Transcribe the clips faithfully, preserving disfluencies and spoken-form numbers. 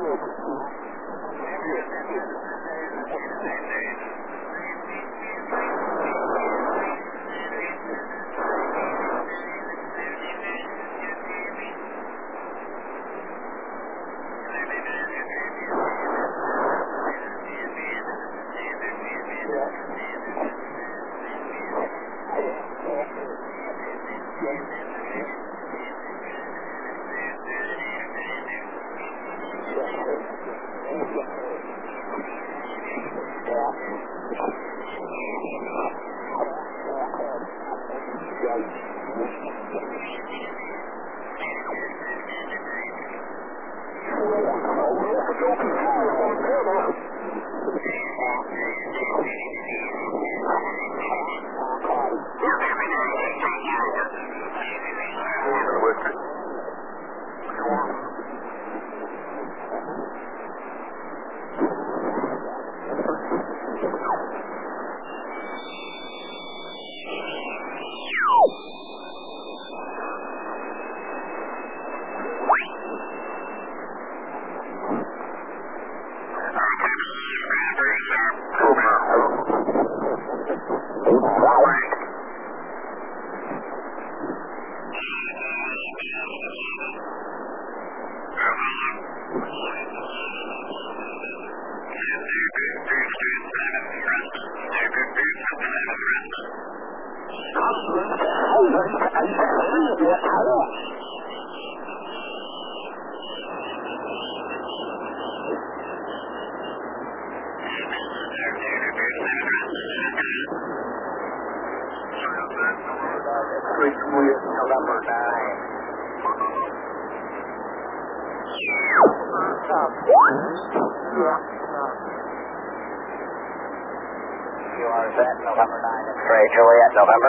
November nine, X-ray Juliet, November.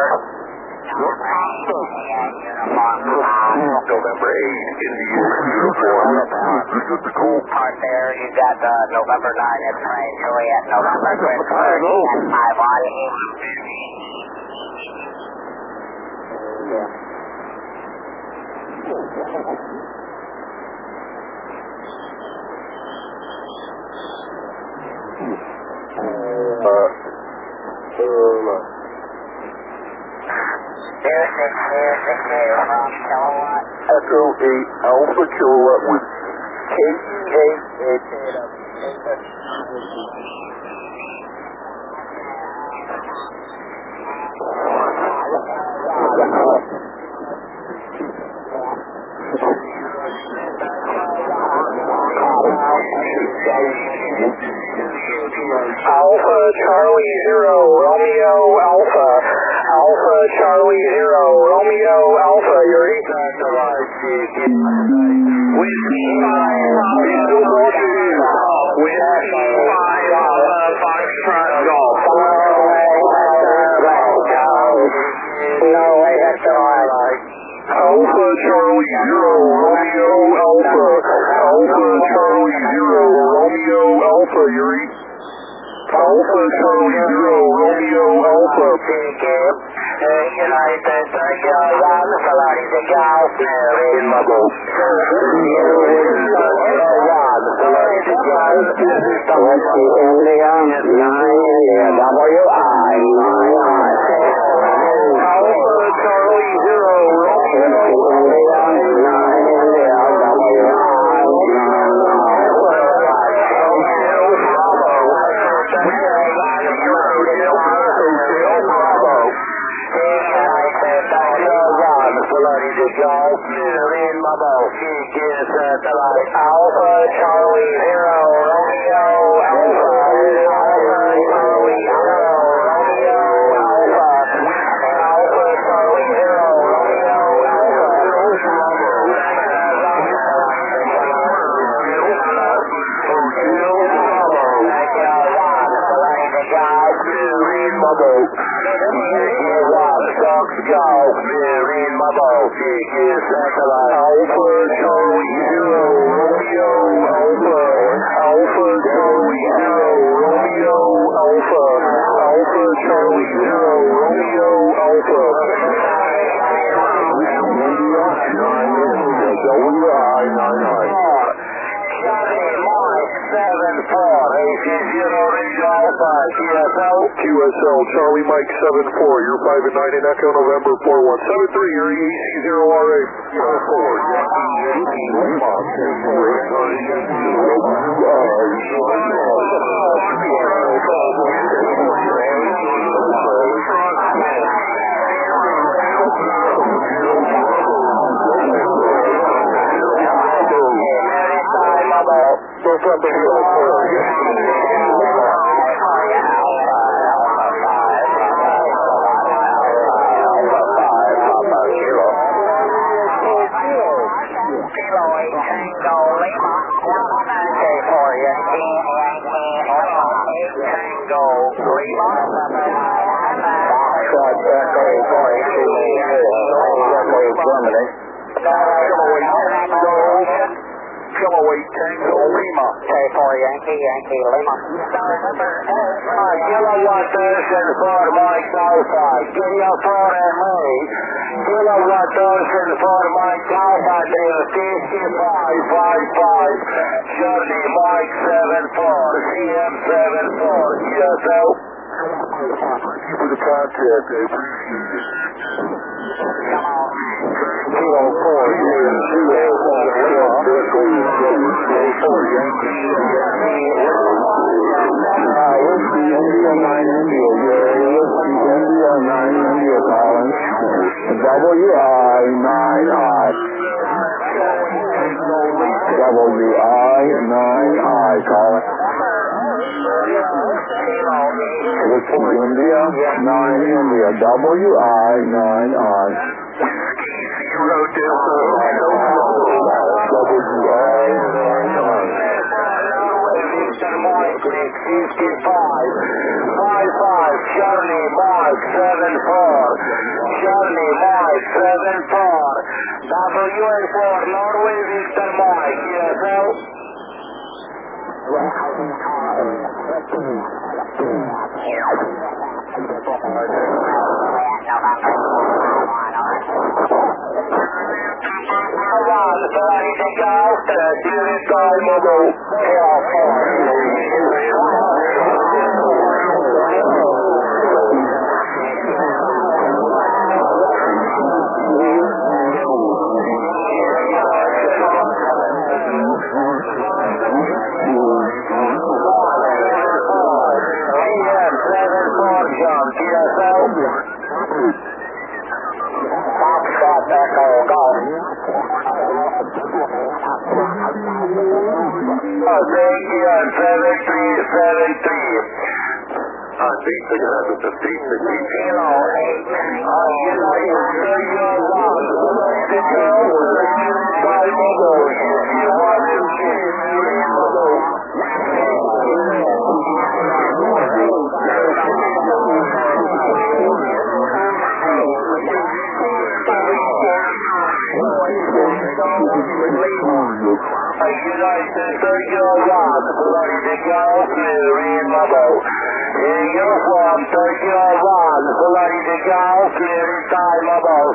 November eight, Indian uniform. This is the cool part there. You got the November nine, X-ray Juliet, November. Chris Clark, and five on. Echo eight Alpha Kilowatt with K E eight. Alpha Charlie Zero Romeo Alpha Alpha Charlie Zero Romeo Alpha. You're eight. Whiskey five Bravo Golf. Whiskey five Alpha Foxtrot Golf. No way, that's all I Alpha Charlie Zero Romeo Alpha Alpha Charlie Zero Romeo Alpha. You're eight. Alpha Charlie Zero Romeo Alpha. United Circular Salari de Gal in my boat. Alpha Charlie Zero Romeo Alpha Alpha Charlie Zero Romeo Alpha Alpha Charlie Zero Romeo Q S L. Q S L, Charlie Mike seven four, you're five and nine in Echo, November four one seven three, you're E C zero R A. Kilo four, Yankee, Yankee, Lima, ten four, Kilowatt Tango Lima. K four Yankee, Yankee Lima. Kilowatt Ocean for Mike Alpha. Kilo four and me. Kilowatt Ocean for Mike Alpha. fifty-five five five. Charlie Mike seven four. C M seven four. U S O. Thank you for the contact, I appreciate it. Kilo four, Yankee, four, Yankee, Whiskey India nine India, Whiskey India nine India, Collins, W I nine I, W I nine I, Collins. Whiskey India nine India, W I nine I. Zero Delta. W I nine I. fifty-five five five. Charlie Mike seven four. Charlie Mike seven four. W A four Norway Victor Mike. Yes, sir. Somebody take out the unit guard mobile. seven three seven three. I think they're going to have to defeat the team. Kilo eight. Uh, you know, you're thirty-one. The girl was a five mobile. You want to change United thirty-one, ready to go, clear in mobile. In uniform, thirty-one, ready to go, clear inside mobile.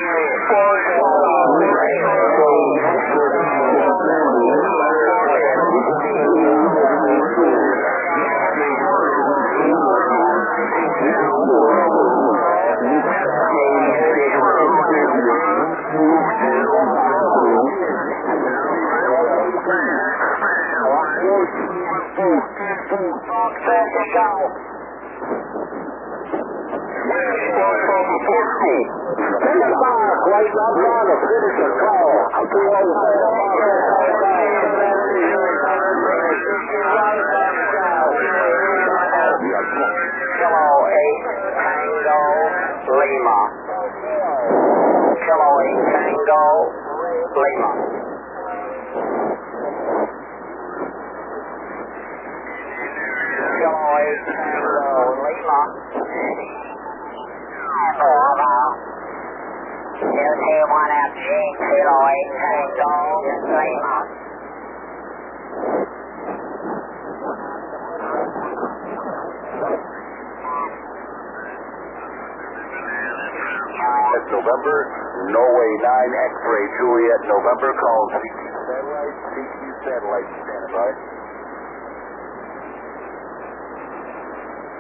November, Norway nine X-ray, Juliet, November, call C Q satellite, C Q satellite, standing by.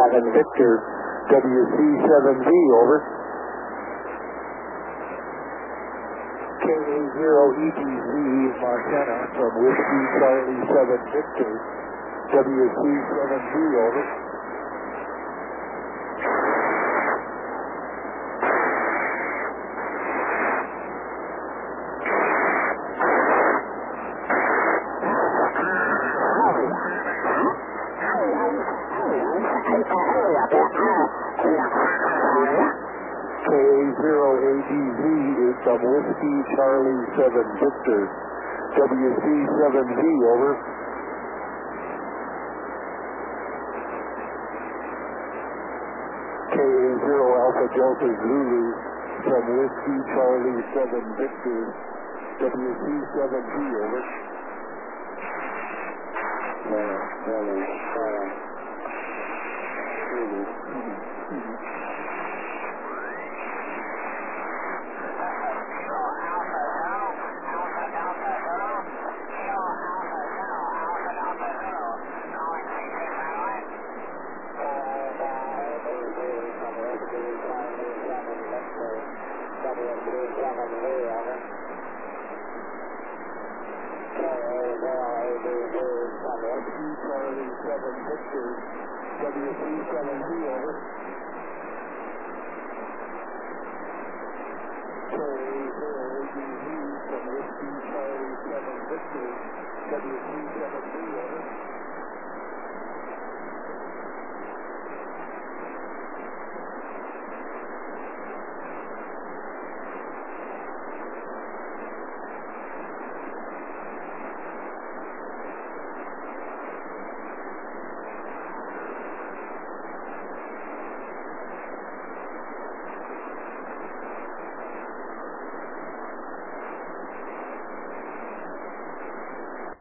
seven Victor, W C seven V, over. K A zero E T Z, Montana, from Whiskey Charlie seven Victor, W C seven V, over. K A zero A D Z is from Whiskey Charlie seven Victor, W C seven V, over. K A zero Alpha Delta Zulu from Whiskey Charlie seven Victor, W C seven V, over. Charlie seven Victor, W C seven V, over. K A zero A D Z from Whiskey Charlie seven Victor, W C seven V, over.